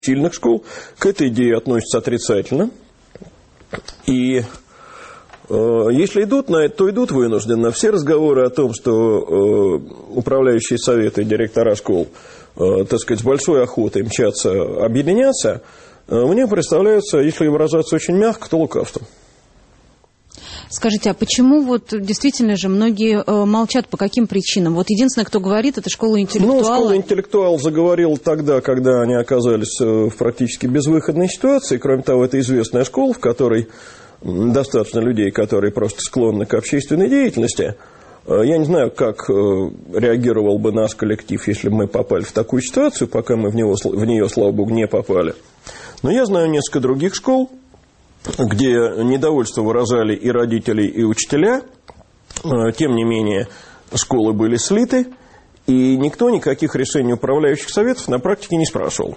сильных школ к этой идее относятся отрицательно. И если идут на это, то идут вынужденно. Все разговоры о том, что управляющие советы и директора школ, так сказать, с большой охотой мчатся объединяться, мне представляются, если выражаться очень мягко, то лукавством. Скажите, а почему вот действительно же многие молчат, по каким причинам? Вот единственное, кто говорит, это школа интеллектуала. Ну, школа интеллектуал заговорила тогда, когда они оказались в практически безвыходной ситуации. Кроме того, это известная школа, в которой достаточно людей, которые просто склонны к общественной деятельности. Я не знаю, как реагировал бы наш коллектив, если бы мы попали в такую ситуацию, пока мы в нее, слава богу, не попали. Но я знаю несколько других школ, где недовольство выражали и родители, и учителя. Тем не менее, школы были слиты, и никто никаких решений управляющих советов на практике не спрашивал.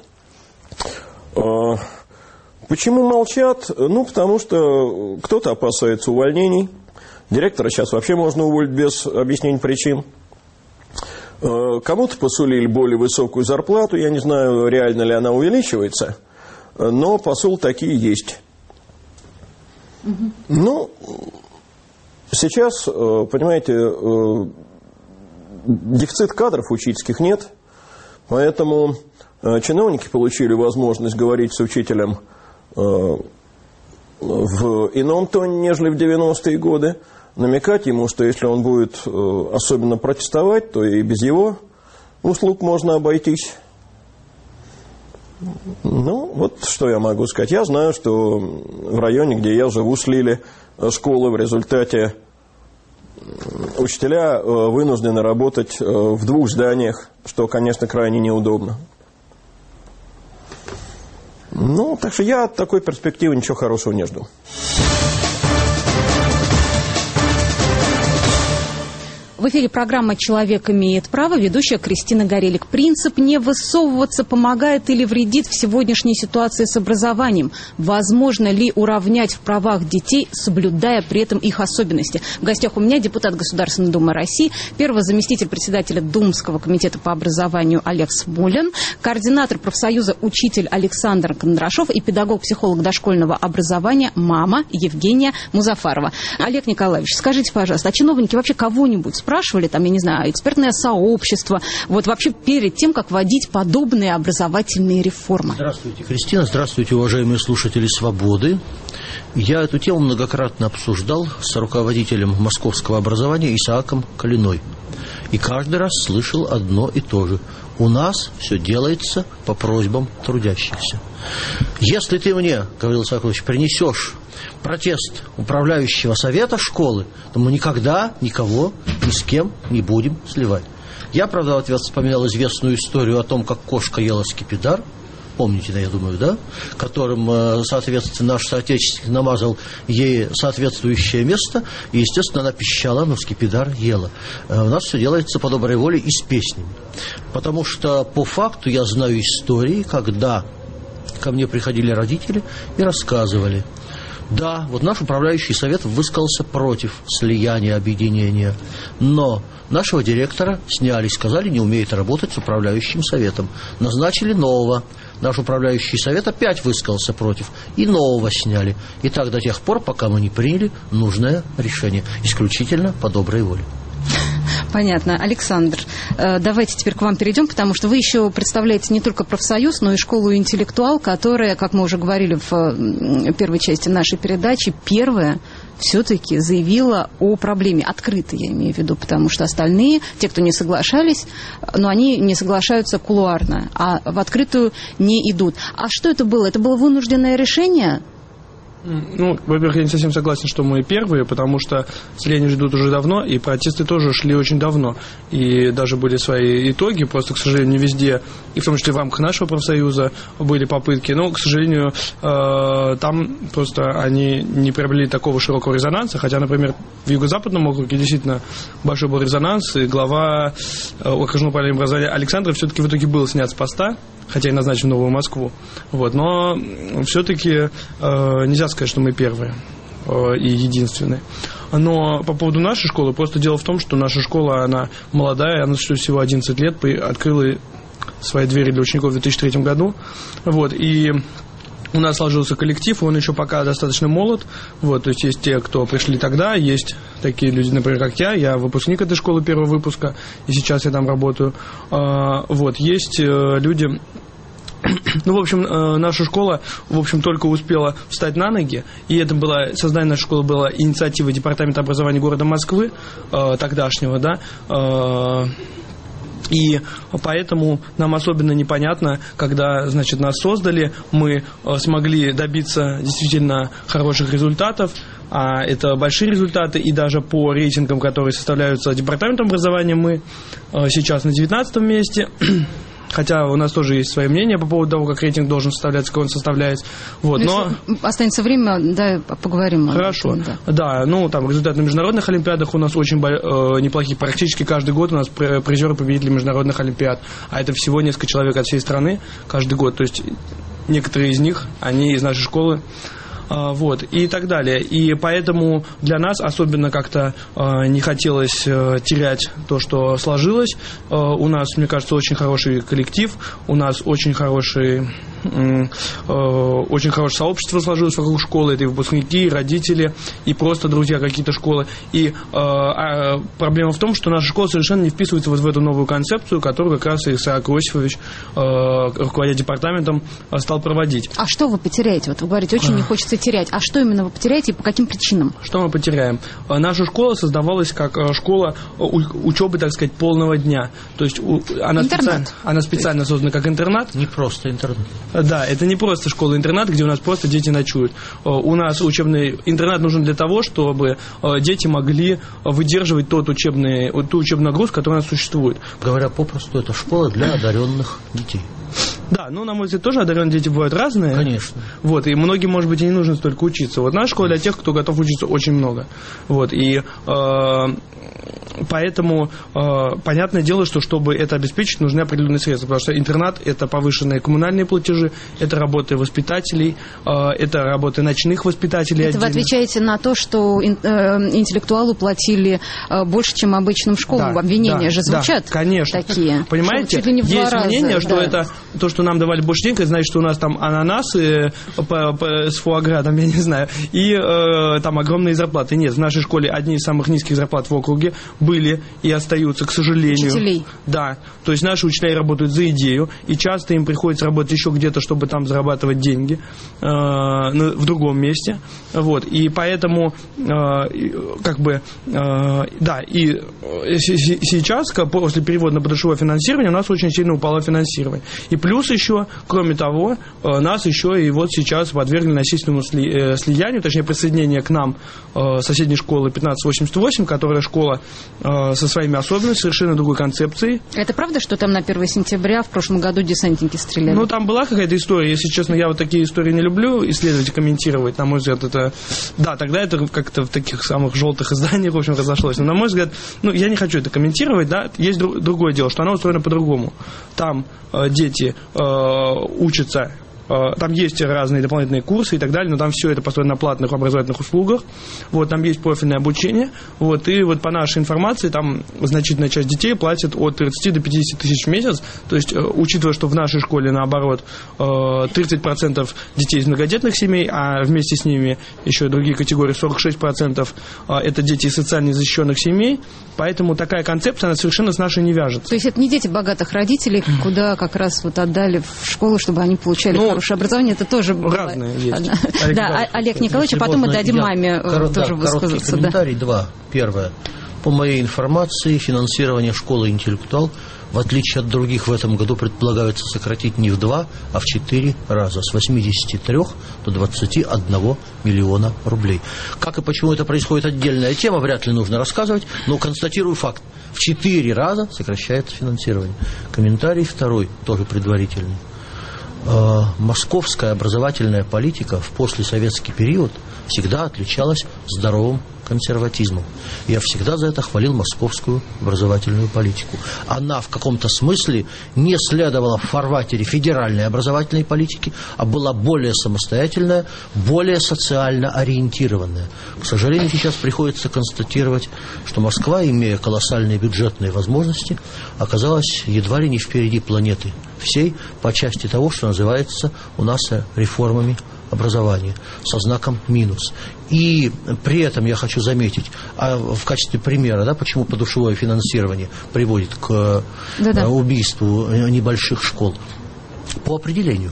Почему молчат? Ну, потому что кто-то опасается увольнений. Директора сейчас вообще можно уволить без объяснения причин. Кому-то посулили более высокую зарплату. Я не знаю, реально ли она увеличивается, но посул такие есть. Ну, сейчас, понимаете, дефицит кадров учительских нет, поэтому чиновники получили возможность говорить с учителем в ином тоне, нежели в 90-е годы, намекать ему, что если он будет особенно протестовать, то и без его услуг можно обойтись. Ну, вот что я могу сказать. Я знаю, что в районе, где я живу, слили школы. В результате учителя вынуждены работать в двух зданиях, что, конечно, крайне неудобно. Ну, так что я от такой перспективы ничего хорошего не жду. В эфире программа «Человек имеет право», ведущая Кристина Горелик. Принцип «не высовываться» помогает или вредит в сегодняшней ситуации с образованием? Возможно ли уравнять в правах детей, соблюдая при этом их особенности? В гостях у меня депутат Государственной Думы России, первый заместитель председателя Думского комитета по образованию Олег Смолин, координатор профсоюза «Учитель» Александр Кондрашов и педагог-психолог дошкольного образования «Мама» Евгения Музафарова. Олег Николаевич, скажите, пожалуйста, а чиновники вообще кого-нибудь спрашивали, там, я не знаю, экспертное сообщество, вот вообще перед тем, как вводить подобные образовательные реформы? Здравствуйте, Кристина, здравствуйте, уважаемые слушатели «Свободы». Я эту тему многократно обсуждал с руководителем московского образования Исааком Калиной. И каждый раз слышал одно и то же. У нас все делается по просьбам трудящихся. Если ты мне, говорил Исаакович, принесешь протест управляющего совета школы, то мы никогда никого ни с кем не будем сливать. Я, правда, в ответ вспоминал известную историю о том, как кошка ела скипидар. Помните, я думаю, да? Которым, соответственно, наш соотечественник намазал ей соответствующее место, и, естественно, она пищала, но скипидар ела. У нас все делается по доброй воле и с песнями. Потому что, по факту, я знаю истории, когда ко мне приходили родители и рассказывали: да, вот наш управляющий совет высказался против слияния, объединения, но нашего директора сняли, сказали, не умеет работать с управляющим советом. Назначили нового. Наш управляющий совет опять высказался против, и нового сняли. И так до тех пор, пока мы не приняли нужное решение, исключительно по доброй воле. Понятно. Александр, давайте теперь к вам перейдем, потому что вы еще представляете не только профсоюз, но и школу «Интеллектуал», которая, как мы уже говорили в первой части нашей передачи, первая все-таки заявила о проблеме. Открыто, я имею в виду, потому что остальные, те, кто не соглашались, но они не соглашаются кулуарно, а в открытую не идут. А что это было? Это было вынужденное решение? Ну, во-первых, я не совсем согласен, что мы первые, потому что слияния ждут уже давно, и протесты тоже шли очень давно. И даже были свои итоги, просто, к сожалению, не везде, и в том числе в рамках нашего профсоюза были попытки, но, к сожалению, там просто они не приобрели такого широкого резонанса, хотя, например, в Юго-Западном округе действительно большой был резонанс, и глава окружного управления образования Александров все-таки в итоге был снят с поста, хотя и назначен в Новую Москву. Вот, но все-таки нельзя сказать, что мы первые и единственные. Но по поводу нашей школы, просто дело в том, что наша школа, она молодая, она существует всего 11 лет, открыла свои двери для учеников в 2003 году. Вот, и у нас сложился коллектив, он еще пока достаточно молод. Вот, то есть есть те, кто пришли тогда, есть такие люди, например, как я выпускник этой школы первого выпуска, и сейчас я там работаю. Вот, есть люди... Ну, в общем, наша школа, в общем, только успела встать на ноги, и это было, создание нашей школы было инициативой Департамента образования города Москвы, тогдашнего, да, и поэтому нам особенно непонятно, когда, значит, нас создали, мы смогли добиться действительно хороших результатов, а это большие результаты, и даже по рейтингам, которые составляются Департаментом образования, мы сейчас на 19-м месте. Хотя у нас тоже есть свое мнение по поводу того, как рейтинг должен составляться, как он составляется. Вот, но... Останется время, да, поговорим. Хорошо. Да, ну, там, результаты на международных олимпиадах у нас очень неплохие. Практически каждый год у нас призеры-победители международных олимпиад. А это всего несколько человек от всей страны каждый год. То есть некоторые из них, они из нашей школы. Вот, и так далее. И поэтому для нас особенно как-то не хотелось терять то, что сложилось. У нас, мне кажется, очень хороший коллектив, у нас очень хорошее сообщество сложилось вокруг школы. Это и выпускники, и родители, и просто друзья какие-то школы. И проблема в том, что наша школа совершенно не вписывается вот в эту новую концепцию, которую как раз Исаак Иосифович, руководя департаментом, стал проводить. А что вы потеряете? Вот вы говорите, очень не хочется терять. А что именно вы потеряете и по каким причинам? Что мы потеряем? Наша школа создавалась как школа учебы, так сказать, полного дня. То есть она специально создана как интернат. Не просто интернат. Да, это не просто школа-интернат, где у нас просто дети ночуют. У нас учебный интернат нужен для того, чтобы дети могли выдерживать ту учебную нагрузку, которая у нас существует. Говоря попросту, это школа для одаренных детей. Да, ну, на мой взгляд, тоже одаренные дети бывают разные. Конечно. Вот, и многим, может быть, и не нужно столько учиться. Вот наша школа для тех, кто готов учиться очень много. Вот, и поэтому понятное дело, что чтобы это обеспечить, нужны определенные средства, потому что интернат – это повышенные коммунальные платежи, это работа воспитателей, это работа ночных воспитателей. Это вы отвечаете на то, что интеллектуалу платили больше, чем обычным школам? Да, обвинения же звучат, да, конечно. Такие. Понимаете, чуть ли не в 2 есть раза, мнение, что это то, что нам давали больше денег, это значит, что у нас там ананасы с фуагра, там, я не знаю, и там огромные зарплаты. Нет, в нашей школе одни из самых низких зарплат в округе были и остаются, к сожалению. Учителей. Да, то есть наши учителя работают за идею, и часто им приходится работать еще где-то, чтобы там зарабатывать деньги в другом месте. Вот, и поэтому, как бы, да, и сейчас, после перевода на подушевое финансирование, у нас очень сильно упало финансирование. И плюс еще, кроме того, нас еще и вот сейчас подвергли насильственному слиянию, точнее, присоединение к нам соседней школы 1588, которая школа со своими особенностями, совершенно другой концепцией. Это правда, что там на 1 сентября в прошлом году десантники стреляли? Ну, там была какая-то история. Если честно, я вот такие истории не люблю исследовать и комментировать. На мой взгляд, это... Да, тогда это как-то в таких самых желтых изданиях, в общем, разошлось. Но, на мой взгляд, ну, я не хочу это комментировать, да. Есть другое дело, что оно устроено по-другому. Там дети учатся... Там есть разные дополнительные курсы и так далее, но там все это построено на платных образовательных услугах. Вот, там есть профильное обучение. Вот, и вот по нашей информации, там значительная часть детей платит от 30 до 50 тысяч в месяц. То есть, учитывая, что в нашей школе, наоборот, 30% детей из многодетных семей, а вместе с ними еще и другие категории, 46% это дети из социально незащищенных семей. Поэтому такая концепция, она совершенно с нашей не вяжется. То есть, это не дети богатых родителей, куда как раз вот отдали в школу, чтобы они получали хорошее образование, это тоже разные есть. Да, Олег Николаевич, а потом мы дадим маме тоже высказаться. Короткий комментарий, 2. Первое. По моей информации, финансирование школы «Интеллектуал», в отличие от других, в этом году предполагается сократить не в 2, а в 4 раза, с 83 до 21 миллиона рублей. Как и почему это происходит, отдельная тема, вряд ли нужно рассказывать, но констатирую факт. В 4 раза сокращается финансирование. Комментарий 2, тоже предварительный. Московская образовательная политика в послесоветский период всегда отличалась здоровым консерватизмом. Я всегда за это хвалил московскую образовательную политику. Она в каком-то смысле не следовала в фарватере федеральной образовательной политики, а была более самостоятельная, более социально ориентированная. К сожалению, сейчас приходится констатировать, что Москва, имея колоссальные бюджетные возможности, оказалась едва ли не впереди планеты всей по части того, что называется у нас реформами образования со знаком минус. И при этом я хочу заметить, в качестве примера, да, почему подушевое финансирование приводит к убийству небольших школ. По определению.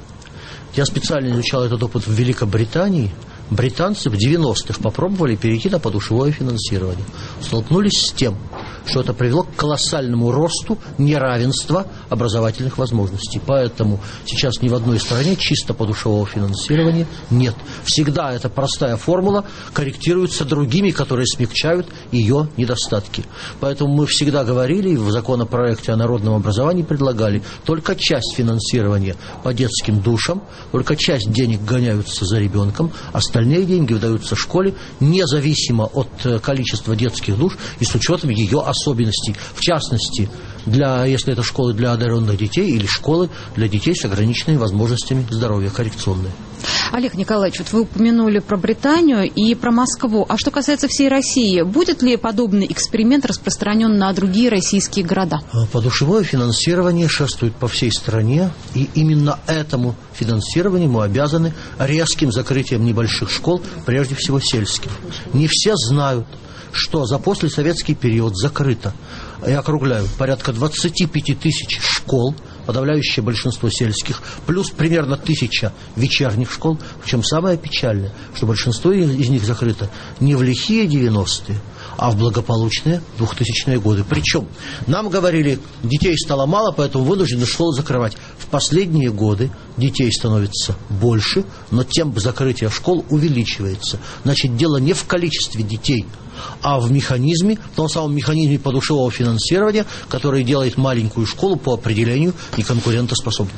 Я специально изучал этот опыт в Великобритании. Британцы в 90-х попробовали перейти на подушевое финансирование. Столкнулись с тем, что это привело к колоссальному росту неравенства образовательных возможностей. Поэтому сейчас ни в одной стране чисто подушевого финансирования нет. Всегда эта простая формула корректируется другими, которые смягчают ее недостатки. Поэтому мы всегда говорили, и в законопроекте о народном образовании предлагали, только часть финансирования по детским душам, только часть денег гоняются за ребенком, остальные деньги выдаются школе независимо от количества детских душ и с учетом ее особенностей. В частности, если это школы для одаренных детей или школы для детей с ограниченными возможностями здоровья, коррекционные. Олег Николаевич, вот вы упомянули про Британию и про Москву. А что касается всей России, будет ли подобный эксперимент распространен на другие российские города? Подушевое финансирование шествует по всей стране, и именно этому финансированию мы обязаны резким закрытием небольших школ, прежде всего сельских. Не все знают, что за послесоветский период закрыто, я округляю, порядка 25 тысяч школ, подавляющее большинство сельских, плюс примерно 1000 вечерних школ. Причем самое печальное, что большинство из них закрыто не в лихие 90-е, а в благополучные 2000-е годы. Причем нам говорили, детей стало мало, поэтому вынуждены школы закрывать. В последние годы детей становится больше, но темп закрытия школ увеличивается. Значит, дело не в количестве детей, а в механизме, в том самом механизме подушевого финансирования, который делает маленькую школу по определению неконкурентоспособной.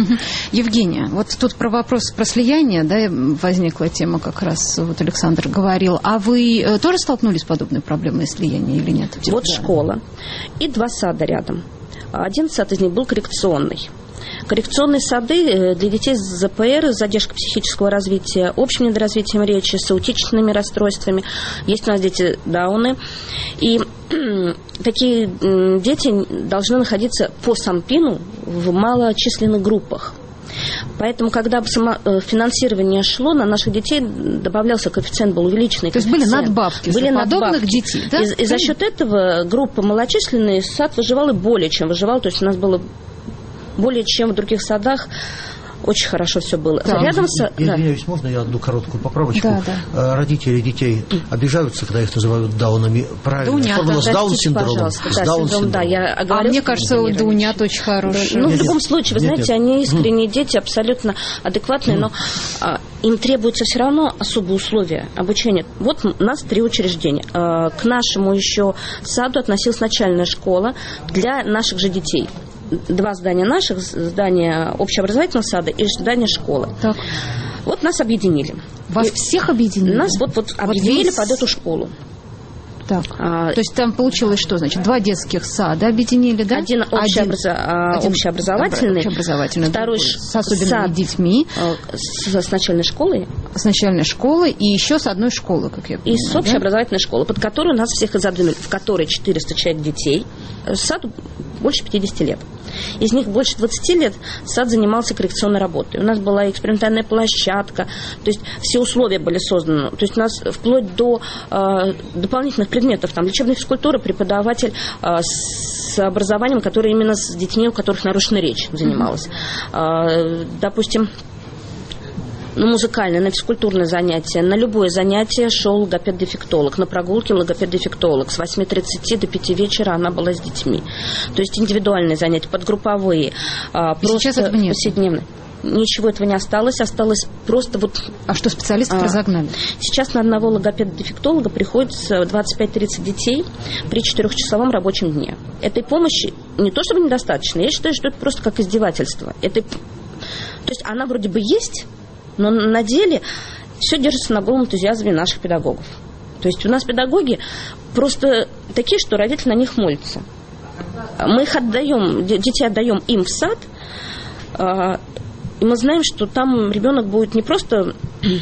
Евгения, вот тут про вопрос про слияние, да, возникла тема, как раз вот Александр говорил. А вы тоже столкнулись с подобной проблемой слияния или нет? Вот школа и 2 сада рядом. Один сад из них был коррекционный. Коррекционные сады для детей с ЗПР, с задержкой психического развития, общим недоразвитием речи, с аутичными расстройствами. Есть у нас дети Дауны. И такие дети должны находиться по СамПину в малочисленных группах. Поэтому, когда финансирование шло, на наших детей добавлялся коэффициент, был увеличенный. То есть были надбавки для подобных детей, да? И за счет этого группа малочисленная, сад выживал и более чем выживал. То есть у нас было более чем в других садах. Очень хорошо все было. Да. Извиняюсь, можно я одну короткую поправочку? Да. Родители детей обижаются, когда их называют даунами. Правильно, формула с даун-синдромом. А мне кажется, даунят очень хорошие. Ну, в любом случае, вы знаете, они искренние дети, абсолютно адекватные, но им требуются все равно особые условия обучения. Вот у нас 3 учреждения. К нашему еще саду относилась начальная школа для наших же детей. 2 здания наших, здание общеобразовательного сада и здание школы. Так. Вот нас объединили. Вас всех объединили? Нас вот объединили под эту школу. Так. То есть там получилось что, значит, 2 детских сада объединили, да? Один общеобразовательный, второй с особенными детьми. С начальной школы. С начальной школы и еще с одной школы, как я понимаю. И с общеобразовательной школы, под которую нас всех и задвинули, в которой 400 человек детей. Саду больше 50 лет. Из них больше 20 лет сад занимался коррекционной работой. У нас была экспериментальная площадка, то есть все условия были созданы. То есть у нас вплоть до дополнительных предметов, там, лечебной физкультуры, преподаватель с образованием, который именно с детьми, у которых нарушена речь, занималась. Допустим, на музыкальное, на физкультурное занятие, на любое занятие шел логопед-дефектолог, на прогулке логопед-дефектолог. С 8:30 до 5 вечера она была с детьми. То есть индивидуальные занятия, подгрупповые, просто повседневные. Ничего этого не осталось, осталось просто вот... А что, специалистов разогнали? Сейчас на одного логопеда-дефектолога приходится 25-30 детей при 4-часовом рабочем дне. Этой помощи не то чтобы недостаточно, я считаю, что это просто как издевательство. То есть она вроде бы есть, но на деле все держится на голом энтузиазме наших педагогов. То есть у нас педагоги просто такие, что родители на них молятся. Мы их отдаем, детей отдаем им в сад, и мы знаем, что там ребенок будет не просто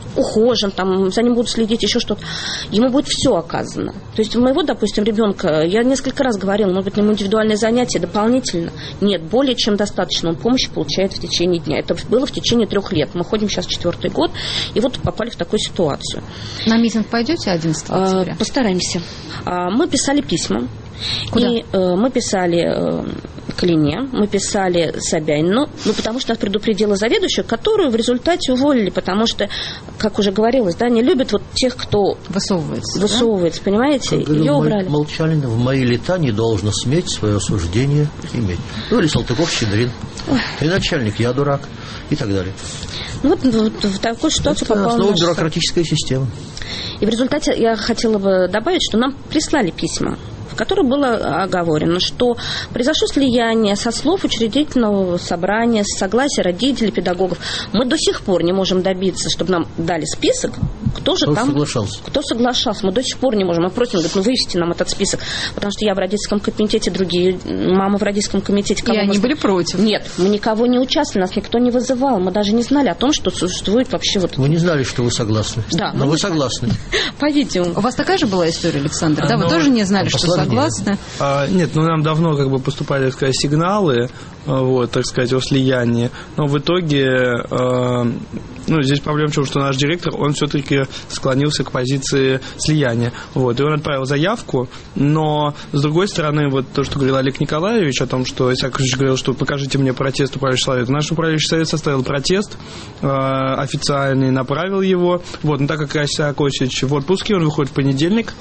ухожен, там, за ним будут следить, еще что-то. Ему будет все оказано. То есть у моего, допустим, ребенка, я несколько раз говорила, может быть, ему индивидуальные занятия дополнительно. Нет, более чем достаточно. Он помощь получает в течение дня. Это было в течение 3 лет. Мы ходим сейчас 4-й год, и вот попали в такую ситуацию. На митинг пойдете 11 октября? Постараемся. Мы писали письма. Куда? И мы писали Клине, мы писали Собянину, потому что нас предупредила заведующая, которую в результате уволили, потому что, как уже говорилось, да, не любят вот тех, кто высовывается, да? Понимаете? Ее убрали. Молчалин в мои лета не должно сметь свое суждение иметь. Ну, или Салтыков-Щедрин. И начальник, я дурак, и так далее. Ну, вот в такую ситуацию это попала основа наша... бюрократической системы. И в результате я хотела бы добавить, что нам прислали письма, в которых было оговорено, что произошло слияние со слов учредительного собрания, с согласия родителей, педагогов. Мы до сих пор не можем добиться, чтобы нам дали список, кто соглашался. Мы до сих пор не можем. Мы просим, говорит, вывести нам этот список, потому что я в родительском комитете, другие мамы в родительском комитете. И они были против. Нет, мы никого не участвовали, нас никто не вызывал. Мы даже не знали о том, что существует вообще вот... Вы не знали, что вы согласны? Да. Но вы согласны. По-видимому. У вас такая же была история, Александр? Да, вы тоже не знали, что согласны? Нет, нам давно поступали, так сказать, сигналы, так сказать, о слиянии, но в итоге, здесь проблема в том, что наш директор, он все-таки склонился к позиции слияния, и он отправил заявку, но, с другой стороны, вот то, что говорил Олег Николаевич о том, что Исаак Яковлевич говорил, что покажите мне протест управляющего совета. Наш управляющий совет составил протест официальный, направил его, но так как Исаак Яковлевич в отпуске, он выходит в понедельник,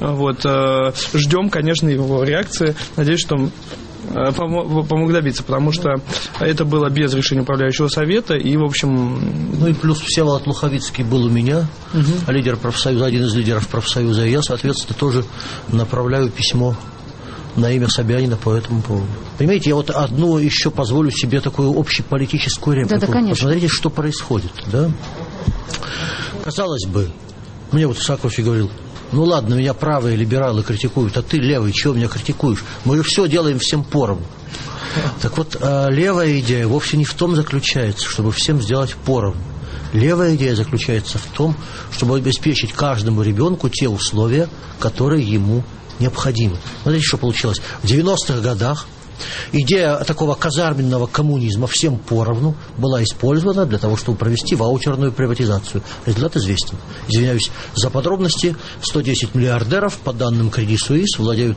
ждем, конечно, его реакции. Надеюсь, что помог добиться, потому что это было без решения управляющего совета, и, в общем... Ну и плюс Всеволод Луховицкий был у меня, лидер профсоюза, один из лидеров профсоюза, и я, соответственно, тоже направляю письмо на имя Собянина по этому поводу. Понимаете, я одну еще позволю себе такую общеполитическую реплику. Да, конечно. Посмотрите, что происходит, да? Казалось бы, мне Исакович говорил, ну ладно, меня правые либералы критикуют, а ты левый, чего меня критикуешь? Мы же все делаем всем поровну. Так вот, левая идея вовсе не в том заключается, чтобы всем сделать поровну. Левая идея заключается в том, чтобы обеспечить каждому ребенку те условия, которые ему необходимы. Смотрите, что получилось. В 90-х годах идея такого казарменного коммунизма всем поровну была использована для того, чтобы провести ваучерную приватизацию. Результат известен. Извиняюсь за подробности. 110 миллиардеров, по данным Credit Suisse, владеют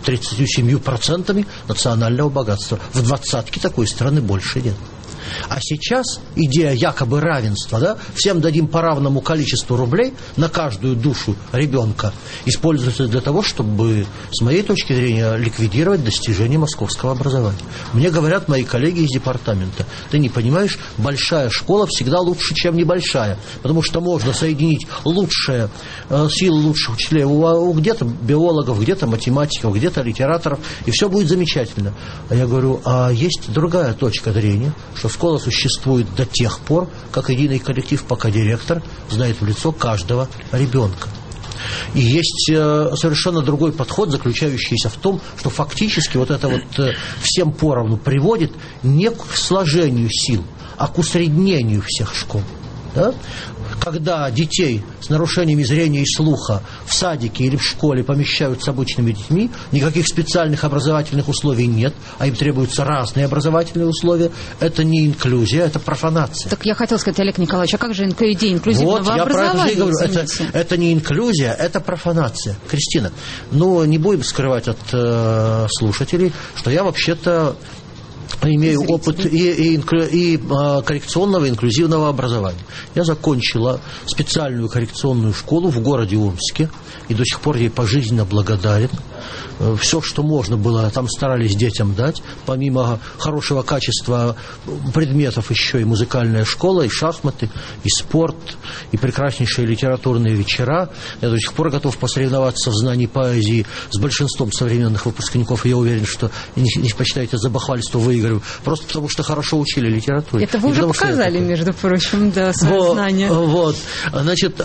37% национального богатства. В 20-ке такой страны больше нет. А сейчас идея якобы равенства, да, всем дадим по равному количеству рублей на каждую душу ребенка, используется для того, чтобы, с моей точки зрения, ликвидировать достижения московского образования. Мне говорят мои коллеги из департамента, ты не понимаешь, большая школа всегда лучше, чем небольшая, потому что можно соединить лучшие силы лучших учителей, где-то биологов, где-то математиков, где-то литераторов, и все будет замечательно. А я говорю, а есть другая точка зрения, что школа существует до тех пор, как единый коллектив, пока директор знает в лицо каждого ребенка. И есть совершенно другой подход, заключающийся в том, что фактически это всем поровну приводит не к сложению сил, а к усреднению всех школ. Да? Когда детей с нарушениями зрения и слуха в садике или в школе помещают с обычными детьми, никаких специальных образовательных условий нет, а им требуются разные образовательные условия, это не инклюзия, это профанация. Так я хотела сказать, Олег Николаевич, а как же идея инклюзивного образования? Я говорю, это не инклюзия, это профанация. Кристина, не будем скрывать от слушателей, что я вообще-то имею опыт и коррекционного, и инклюзивного образования. Я закончила специальную коррекционную школу в городе Омске, и до сих пор ей пожизненно благодарен. Все, что можно было, там старались детям дать. Помимо хорошего качества предметов, еще и музыкальная школа, и шахматы, и спорт, и прекраснейшие литературные вечера. Я до сих пор готов посоревноваться в знании поэзии с большинством современных выпускников, и я уверен, что, не посчитайте за бахвальство, выиграю, просто потому что хорошо учили литературу. Это вы уже показали, между прочим, да, свои знания. Значит,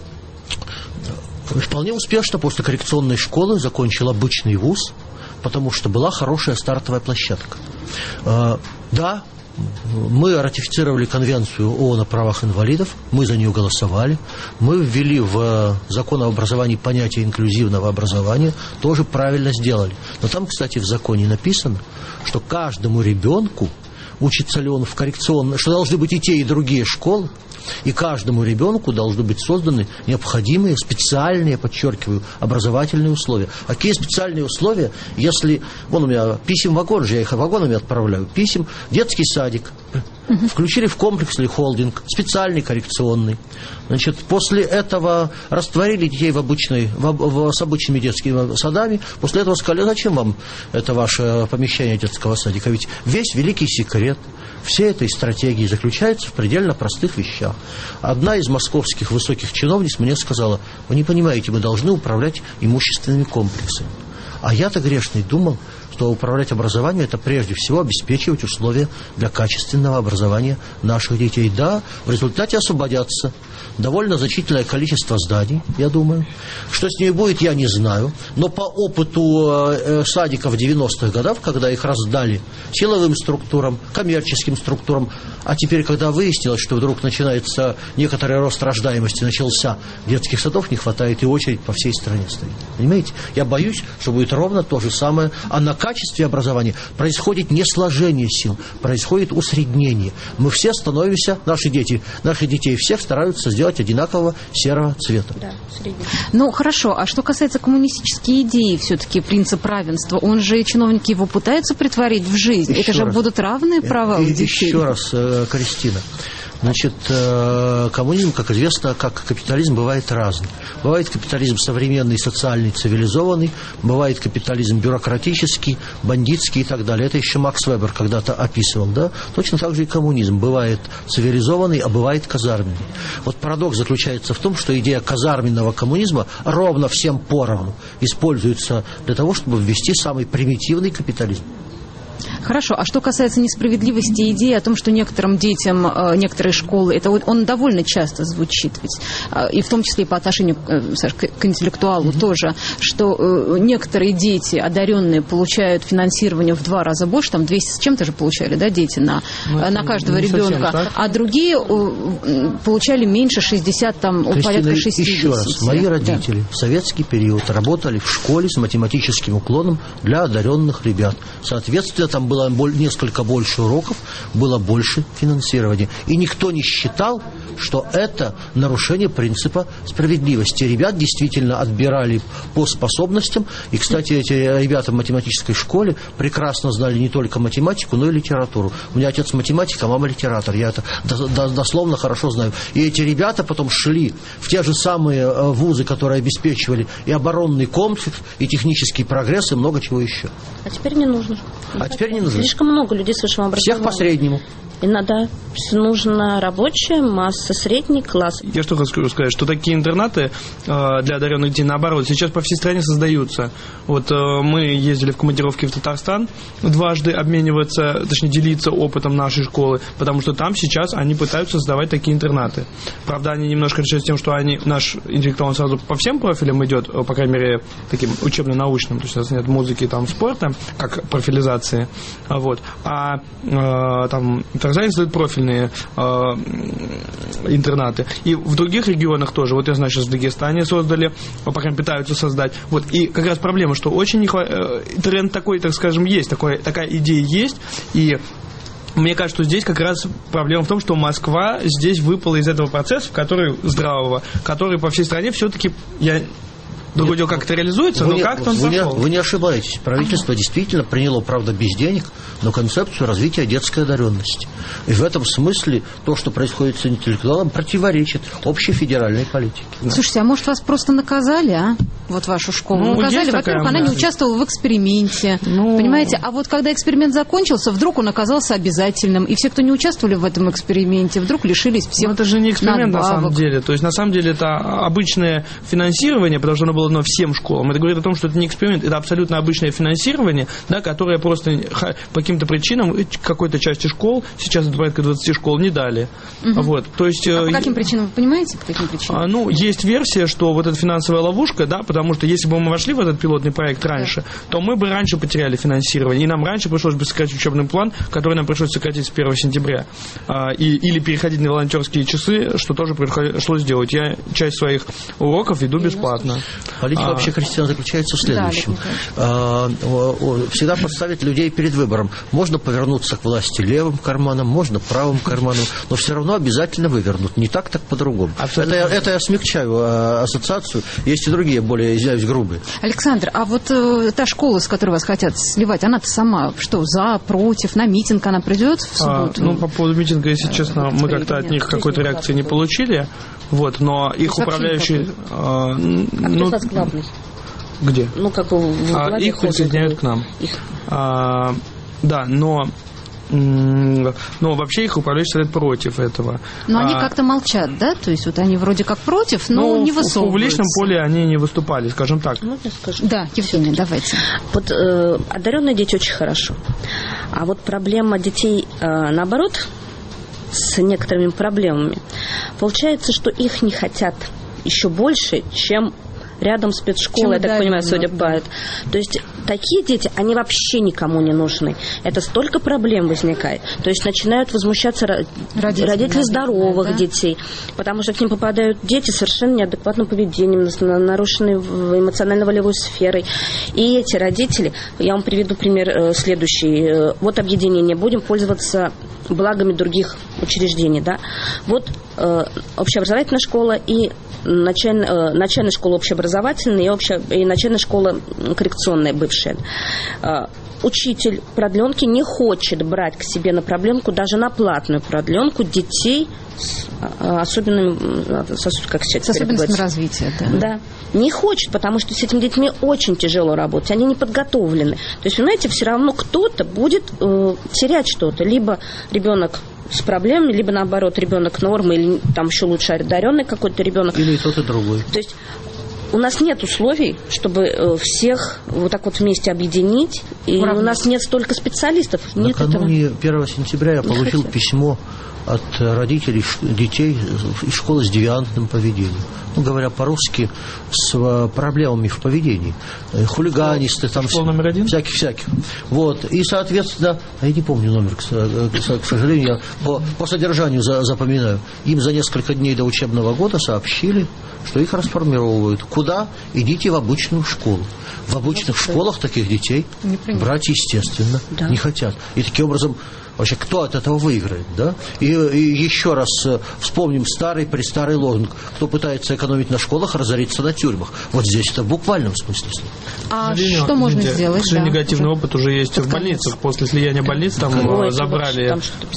вполне успешно после коррекционной школы закончил обычный вуз, потому что была хорошая стартовая площадка. Да, Мы ратифицировали Конвенцию ООН о правах инвалидов, мы за нее голосовали, мы ввели в закон об образовании понятие инклюзивного образования, тоже правильно сделали. Но там, кстати, в законе написано, что каждому ребенку, учится ли он в коррекционной, что должны быть и те, и другие школы, и каждому ребенку должны быть созданы необходимые специальные, подчеркиваю, образовательные условия. А какие специальные условия, если... Вон у меня писем-вагон же, я их вагонами отправляю. Писем, детский садик. Включили в комплекс или холдинг, специальный, коррекционный. Значит, после этого растворили детей с обычными детскими садами. После этого сказали, зачем вам это ваше помещение детского садика? Ведь весь великий секрет всей этой стратегии заключается в предельно простых вещах. Одна из московских высоких чиновниц мне сказала: вы не понимаете, мы должны управлять имущественными комплексами. А я-то грешный думал, что управлять образованием – это прежде всего обеспечивать условия для качественного образования наших детей. Да, в результате освободятся довольно значительное количество зданий, я думаю. Что с ними будет, я не знаю. Но по опыту садиков 90-х годов, когда их раздали силовым структурам, коммерческим структурам, а теперь, когда выяснилось, что вдруг начинается некоторый рост рождаемости, начался, детских садов не хватает, и очередь по всей стране стоит. Понимаете? Я боюсь, что будет ровно то же самое. А на качестве образования происходит не сложение сил, происходит усреднение. Мы все становимся, наши детей всех стараются сделать одинакового серого цвета. Да, ну, хорошо. А что касается коммунистической идеи, все-таки принцип равенства, он же, чиновники его пытаются притворить в жизнь. Это же будут равные права у детей. Еще раз, Кристина. Значит, коммунизм, как известно, как капитализм, бывает разный. Бывает капитализм современный, социальный, цивилизованный, бывает капитализм бюрократический, бандитский и так далее. Это еще Макс Вебер когда-то описывал, да? Точно так же и коммунизм. Бывает цивилизованный, а бывает казарменный. Вот парадокс заключается в том, что идея казарменного коммунизма ровно всем поровну используется для того, чтобы ввести самый примитивный капитализм. Хорошо, а что касается несправедливости идеи о том, что некоторым детям некоторые школы, это он довольно часто звучит, ведь, и в том числе и по отношению к интеллектуалу тоже, что некоторые дети, одаренные, получают финансирование в 2 раза больше, там 200 с чем-то же получали, да, дети на каждого ребенка, а другие получали меньше, 60, там, порядка 60. Еще раз, мои родители в советский период работали в школе с математическим уклоном для одаренных ребят. Соответственно, там было несколько больше уроков, было больше финансирования. И никто не считал, что это нарушение принципа справедливости. Ребят действительно отбирали по способностям. И, кстати, эти ребята в математической школе прекрасно знали не только математику, но и литературу. У меня отец математик, а мама литератор. Я это дословно хорошо знаю. И эти ребята потом шли в те же самые вузы, которые обеспечивали и оборонный комплекс, и технический прогресс, и много чего еще. А теперь не нужно. Теперь не нужно. Слишком много людей с высшим образованием. Всех по среднему. И надо, нужна рабочая масса, средний класс. Я что хочу сказать, что такие интернаты для одаренных детей, наоборот, сейчас по всей стране создаются. Вот мы ездили в командировки в Татарстан, дважды обмениваться, точнее делиться опытом нашей школы, потому что там сейчас они пытаются создавать такие интернаты. Правда, они немножко отличаются тем, что наш интеллектуал сразу по всем профилям идет, по крайней мере, таким учебно-научным, то есть у нас нет музыки, там, спорта, как профилизации, вот. Там Татарстане создают профильные интернаты. И в других регионах тоже. Вот я знаю, сейчас в Дагестане создали, пока пытаются создать. Вот. И как раз проблема, что очень не хватает, тренд такой, так скажем, есть, такая идея есть. И мне кажется, что здесь как раз проблема в том, что Москва здесь выпала из этого процесса, здравого, который по всей стране все-таки... Другое дело, как это реализуется, но как-то он пошел. Вы не ошибаетесь. Правительство действительно приняло, правда, без денег, но концепцию развития детской одаренности. И в этом смысле то, что происходит с интеллектуалом, противоречит общей федеральной политике. Слушайте, а может вас просто наказали, а? Вот вашу школу. Наказали, во-первых, она не участвовала в эксперименте. Понимаете? А вот когда эксперимент закончился, вдруг он оказался обязательным. И все, кто не участвовали в этом эксперименте, вдруг лишились всех надбавок. Это же не эксперимент на самом деле. То есть на самом деле это обычное финансирование, потому что оно было всем школам. Это говорит о том, что это не эксперимент, это абсолютно обычное финансирование, да, которое просто по каким-то причинам какой-то части школ, сейчас это порядка 20 школ, не дали. Вот, то есть, по каким причинам, вы понимаете, по каким причинам? Есть версия, что вот эта финансовая ловушка, да, потому потому что если бы мы вошли в этот пилотный проект раньше, то мы бы раньше потеряли финансирование, и нам раньше пришлось бы сократить учебный план, который нам пришлось сократить с 1 сентября, или переходить на волонтерские часы, что тоже пришлось сделать. Я часть своих уроков веду бесплатно. Политика вообще, Кристина, заключается в следующем. Всегда поставить людей перед выбором. Можно повернуться к власти левым карманом, можно правым карманом, но все равно обязательно вывернут. Не так, так по-другому. Это я смягчаю ассоциацию. Есть и другие, более, извиняюсь, грубые. Александр, а вот та школа, с которой вас хотят сливать, она-то сама что, за, против, на митинг она придет в субботу? По поводу митинга, если честно, мы как-то от них какой-то реакции не получили. Вот, но их управляющие... кто возглавный? Где? Их присоединяют к нам. Да, но вообще их управляющий совет против этого. Но они как-то молчат, да? То есть вот они вроде как против, но не высовываются. В публичном поле они не выступали, скажем так. Можно я скажу? Да, Евгения, давайте. Вот одаренные дети очень хорошо. А вот проблема детей, наоборот, с некоторыми проблемами, получается, что их не хотят еще больше, чем рядом спецшкола, я так понимаю, судя по этому. То есть такие дети, они вообще никому не нужны. Это столько проблем возникает. То есть начинают возмущаться родители здоровых детей, потому что к ним попадают дети с совершенно неадекватным поведением, нарушенной эмоционально-волевой сферой. И эти родители, я вам приведу пример следующий. Вот объединение, будем пользоваться благами других учреждений. Да? Вот общеобразовательная школа и начальная школа общеобразовательная и начальная школа коррекционная бывшая. Учитель продленки не хочет брать к себе на продленку, даже на платную продленку, детей с особенностями развития. Да. Не хочет, потому что с этими детьми очень тяжело работать, они не подготовлены. То есть, понимаете, все равно кто-то будет терять что-то. Либо ребенок с проблемами, либо наоборот ребенок нормы, или там еще лучше одаренный какой-то ребенок. Или и тот, и другой. То есть у нас нет условий, чтобы всех вот так вот вместе объединить, и у нас нет столько специалистов. Накануне 1 сентября я получил письмо от родителей детей из школы с девиантным поведением. Говоря по-русски, с проблемами в поведении. Хулиганисты, там всяких. Вот. И, соответственно, я не помню номер, к сожалению, я по содержанию запоминаю. Им за несколько дней до учебного года сообщили, что их расформировывают. Куда? Идите в обычную школу. В обычных школах таких детей брать, естественно, не хотят. И таким образом, вообще, кто от этого выиграет, да? И еще раз вспомним старый лозунг: кто пытается экономить на школах, разорится на тюрьмах. Вот здесь это в буквальном смысле. А что можно сделать? Негативный опыт уже есть в больницах. После слияния больниц там забрали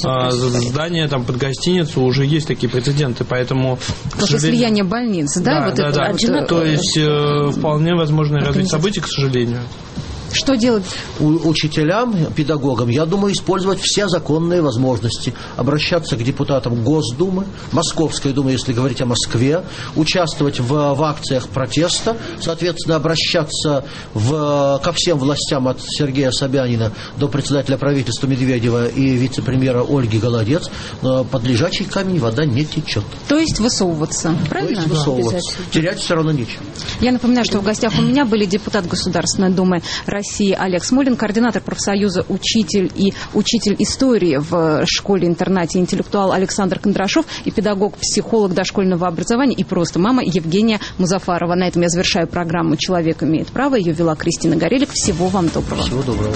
здание там под гостиницу, уже есть такие прецеденты, поэтому... После слияния больниц, да? Да. То есть вполне возможно развитие событий, к сожалению. Что делать? Учителям, педагогам, я думаю, использовать все законные возможности. Обращаться к депутатам Госдумы, Московской Думы, если говорить о Москве, участвовать в акциях протеста, соответственно, обращаться ко всем властям от Сергея Собянина до председателя правительства Медведева и вице-премьера Ольги Голодец. Под лежачий камень вода не течет. То есть высовываться, правильно? Высовываться. Терять все равно нечего. Я напоминаю, что в гостях у меня были депутат Государственной Думы России Олег Смолин, координатор профсоюза «Учитель» и учитель истории в школе-интернате «Интеллектуал» Александр Кондрашов и педагог-психолог дошкольного образования и просто мама Евгения Музафарова. На этом я завершаю программу «Человек имеет право». Ее вела Кристина Горелик. Всего вам доброго. Всего доброго.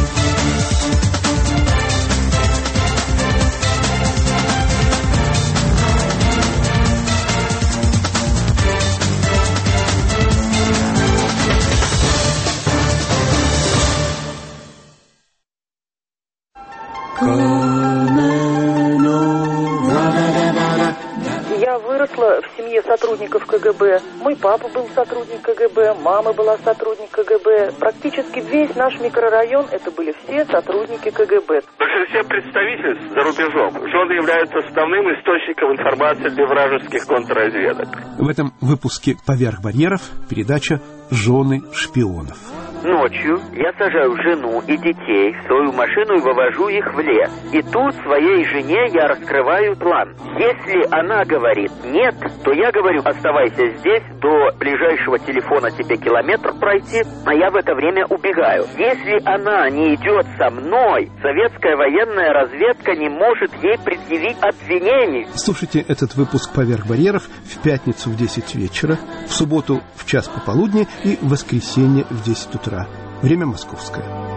Я выросла в семье сотрудников КГБ. Мой папа был сотрудник КГБ, мама была сотрудник КГБ. Практически весь наш микрорайон — это были все сотрудники КГБ. В большинстве представительств за рубежом жены являются основным источником информации для вражеских контрразведок. В этом выпуске «Поверх барьеров» передача «Жены шпионов». Ночью я сажаю жену и детей в свою машину и вывожу их в лес. И тут своей жене я раскрываю план. Если она говорит нет, то я говорю: оставайся здесь, до ближайшего телефона тебе километр пройти, а я в это время убегаю. Если она не идет со мной, советская военная разведка не может ей предъявить обвинений. Слушайте этот выпуск «Поверх барьеров» в пятницу в 10 вечера, в субботу в час пополудни и в воскресенье в 10 утра. Время московское.